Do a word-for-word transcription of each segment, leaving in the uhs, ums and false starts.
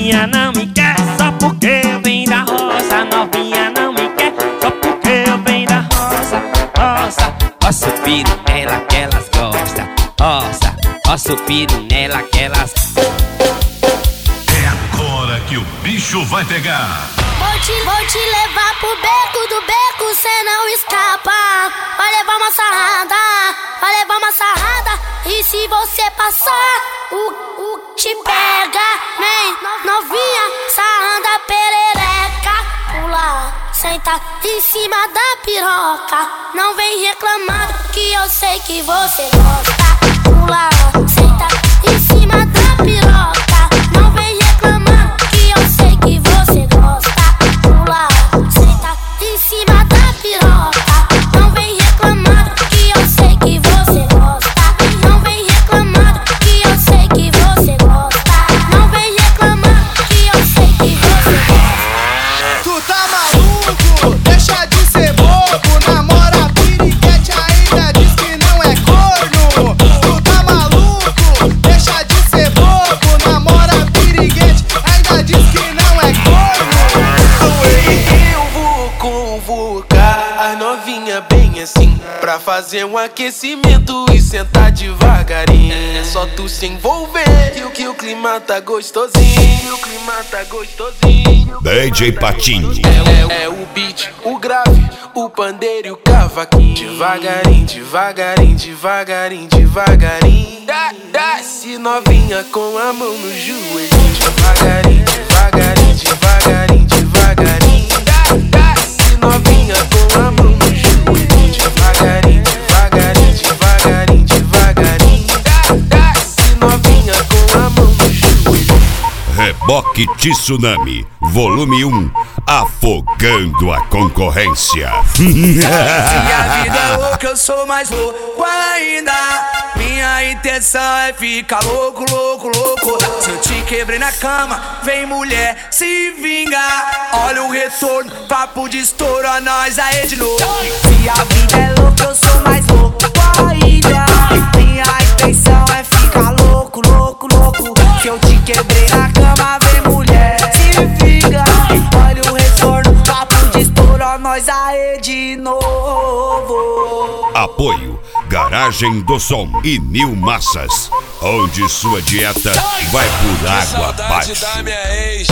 novinha não me quer só porque eu venho da roça. Novinha não me quer só porque eu venho da roça. Roça, roça o piro nela que elas gostam. Roça, roça o piro nela que elas. É agora que o bicho vai pegar. Vou te, vou te levar pro beco do beco, cê não escapa. Vai levar uma sarrada, vai levar uma sarrada. E se você passar, o, o te pega. Vem, novinha, sarranda perereca. Pula, senta em cima da piroca. Não vem reclamar que eu sei que você gosta. Pula, senta em cima da piroca. Não vem reclamar que eu sei que você gosta. Pula, senta em cima da piroca. Não vem reclamar que eu sei que você gosta. Não vem reclamar que eu sei que você gosta. Não vem reclamar que eu sei que você gosta. Tu tá maluco? Deixa de ser bobo. Namora piriguete, ainda diz que não é corno. Tu tá maluco? Deixa de ser bobo. Namora piriguete, ainda diz que não é corno. Eu vou convocar as novinha bem assim, pra fazer um aquecimento e sentar devagarinho. É só tu se envolver que o que o clima tá gostosinho. O clima tá gostosinho. D J Patinho. É, é, é o beat, o grave, o pandeiro e o cavaquinho. Devagarinho, devagarinho, devagarinho, devagarinho. Desce novinha com a mão no joelho. Devagarinho, devagarinho, devagarinho, devagarinho. Desce novinha com a mão no joelho. Devagarinho, devagarinho, devagarinho, devagarinho. Desce novinha com a mão no joelho. Reboque Tsunami, volume um, afogando a concorrência. Se a vida é louca, eu sou mais louco ainda. Minha intenção é ficar louco, louco, louco. Se eu te quebrei na cama, vem mulher, se vingar. Olha o retorno, papo de estouro, a nós aí de novo. Se a vida é louca, eu sou mais louco ainda. Minha intenção é ficar louco, louco, louco. Se eu te quebrei na cama, vem mulher, se vingar. Olha o retorno, papo de estouro, a nós aí de novo. Apoio Garagem do Som e Nil Massas, onde sua dieta vai por água abaixo. Da minha ex.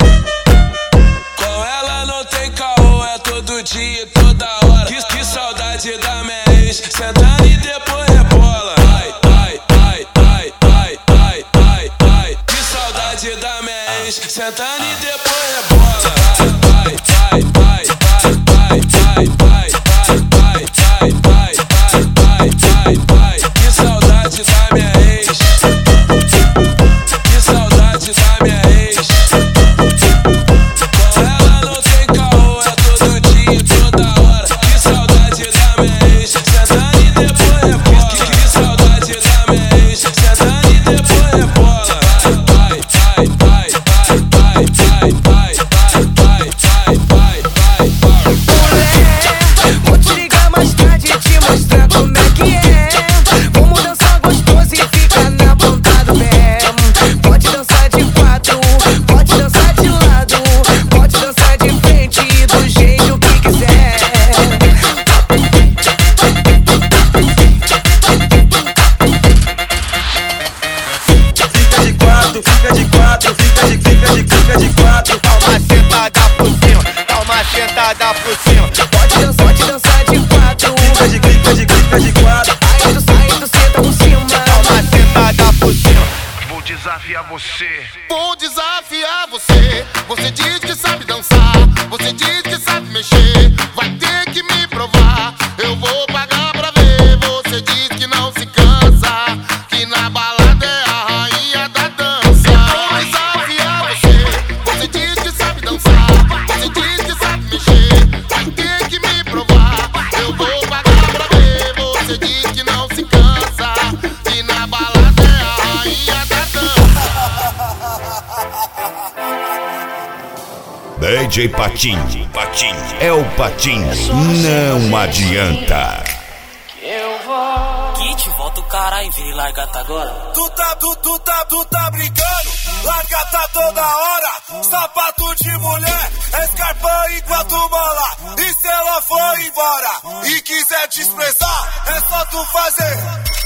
Com ela não tem caô, é todo dia e toda hora. Que, que saudade da minha ex. Sentando e depois rebola. Ai, ai, ai, ai, ai, ai, ai, ai. Que saudade da minha ex. Sentando e depois rebola. Ai, ai, ai, ai, ai, ai, ai, ai, ai, ai, ai, ai, ai. Que saudade da minha ex. Que saudade da minha ex. Com ela não tem caô, é todo dia e toda hora. Que saudade da minha ex. Sentando e depois rebola. Que saudade da minha ex. Sentando e depois rebola. Ai, ai, ai, ai, ai, ai, ai, ai, ai, ai, ai, ai. Mulher, vou te ligar mais tarde e te mostrar como é que é. Vamos dançar gostoso e ficar na ponta do pé. Pode dançar de quatro, pode dançar de lado, pode dançar de frente do jeito que quiser. Fica de quatro, fica de quatro, fica de, fica de, fica de quatro. Dá uma sentada por cima, dá uma sentada por cima. Pode dançar, pode dançar de quatro. Fica de, fica de, fica de quatro. Saindo, saindo, senta por cima. Dá uma sentada por cima. Vou desafiar você. Vou desafiar você. Você diz que sabe dançar, você diz que sabe mexer. Vai ter que me provar, eu vou pagar pra ver. Você diz que não se cansa, que na balada é a rainha da dança. Vou desafiar você. Você diz que sabe dançar, você diz que sabe mexer. Vai ter que me provar, eu vou pagar pra ver. Você diz que não se cansa, que na balada é a rainha da dança. D J Patinho, Patinho, é o Patinho, não adianta. Eu vou. Kit, volta o caralho, vem largar agora. Tu tá, tu, tu tá, tu tá brincando. largata toda hora, sapato de mulher, escarpão enquanto bola. E se ela for embora e quiser te expressar, é só tu fazer,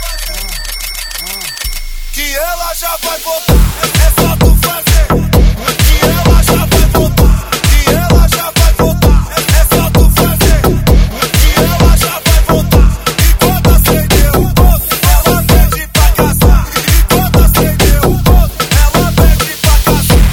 que ela já vai voltar. É só tu fazer, que ela já vai voltar. Que ela já vai voltar. É só tu fazer, que ela já vai voltar. E quando acender o ponto, ela pede pra casar. E quando acender o ponto, ela pede pra casar.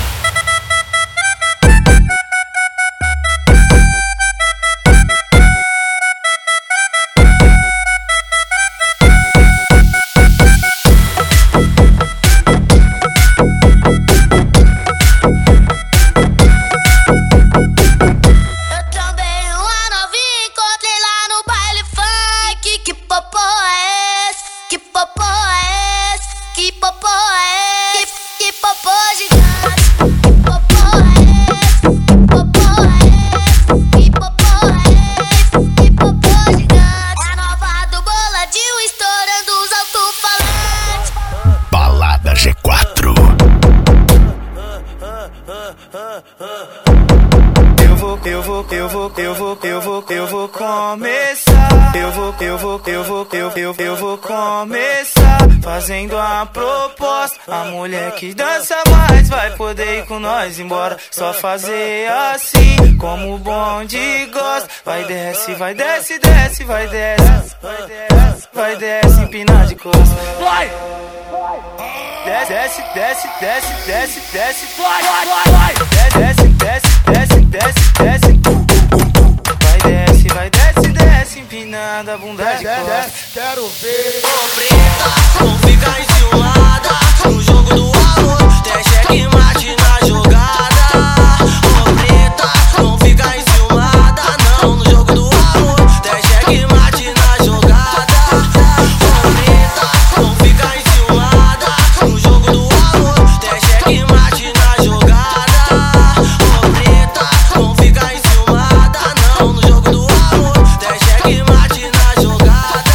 Eu vou, eu vou, eu vou, eu vou, eu vou começar. Eu vou, eu vou, eu vou, eu, eu, eu vou começar fazendo a proposta. A mulher que dança mais vai poder ir com nós embora. Só fazer assim, como o bonde gosta. Vai desce, vai desce, desce, vai desce, vai desce, vai desce, empinar de costas. Vai! Desce, desce, desce, desce, desce, vai, vai, vai, desce, desce, desce, desce, desce, vai desce, vai desce, desce, empinando a bunda de costas. Quero ver. Ô preta, não fica enciumada no jogo do amor, tem checkmate na jogada. Ô preta, não fica enciumada não no jogo do amor, tem checkmate na jogada. Ô preta, não fica enciumada no jogo do amor, tem checkmate na jogada. Ô preta, não fica enciumada não no jogo do amor, tem checkmate na jogada.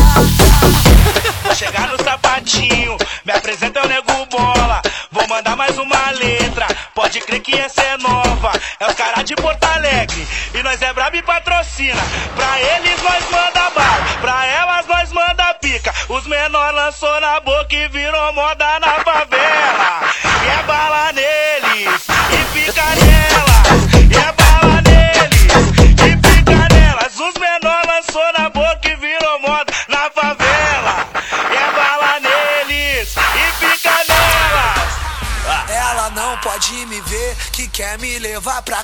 Vou chegar no sapatinho, me apresenta o nego bola. Vou mandar mais uma letra, pode crer que essa é nova. É os caras de Porto Alegre, e nós é brabo e patrocina. Pra eles nós manda bala, pra elas nós manda pica. Os menor lançou na boca e virou moda na favela. E é bala neles, e fica nelas. E é bala neles, e fica nelas. Os menor lançou na boca e virou moda na favela. E é bala neles, e fica nelas. Ela não pode me ver, que quer me levar pra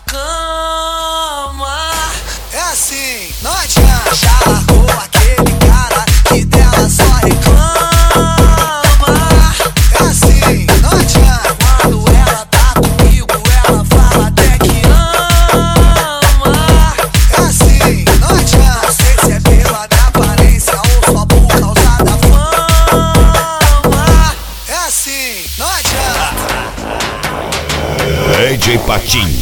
cama. É assim, não adianta. Já largou aquele cara que dela só reclama. É assim, não adianta. Quando ela tá comigo, ela fala até que ama. É assim, não adianta. Não sei se é pela minha aparência ou só por causa da fama. É assim, não adianta. D J Patinho,